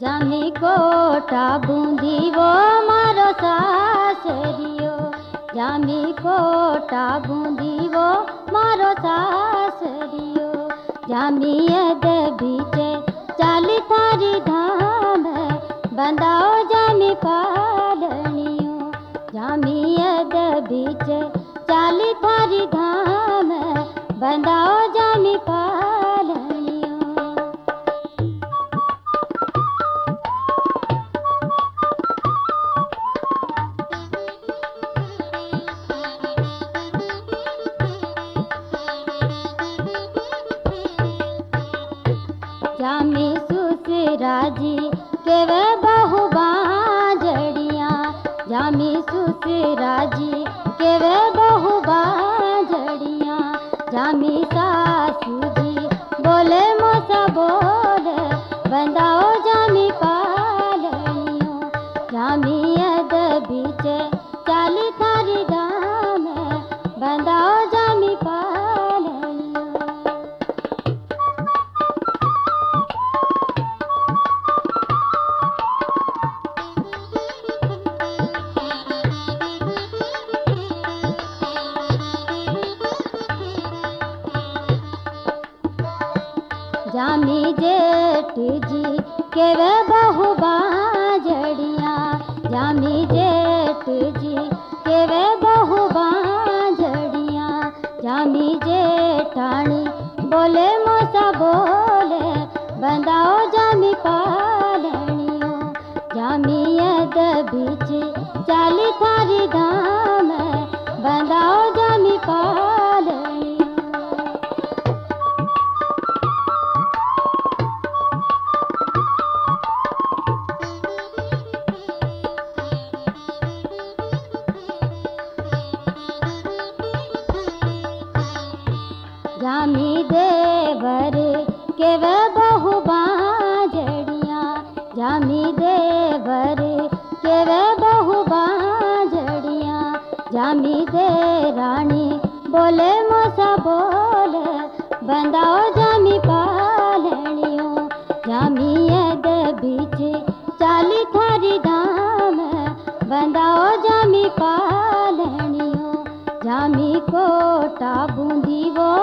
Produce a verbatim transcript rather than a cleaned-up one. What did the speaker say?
जामी कोटा बूंदी वो मारो सासरियो, जामी कोटा बूंदी वो मारो सासरियो, जामी अद बीचे चाली थारी धाम बंदाओ जामी पालनियो, जामी अद बीचे चाली थारी धाम बंदाओ जामी पालनियो। जामी सुसराजी के वे बहु बांझड़िया, जामी सुसराजी के वे बहु बांझड़िया, जामी सासू जी बोले मोसा बोले बंदाओ जामी पालनियो, जामी अद बीचे चाली थारी धाम बंदाओ जामी पालनियो। जामी जेठ जी के वे बहु बांझड़िया, जामी जेठ जी के वे बहु बांझड़िया, जामी जेठानी बोले मोसा बोले बंदाओ जामी पालनियो, जामी अद बीच चाली थारी धाम बंदाओ जामी पालनियो। जामी देवर के वे बहु बांझड़िया, जामी देवर के वे बहु बांझड़िया, जामी दे रानी बोले मोसा बोले बंदाओ जामी पालनियो, जामी अद बीच चाली थारी धाम बंदाओ जामी पालनियो, जामी कोटा बूंदी वो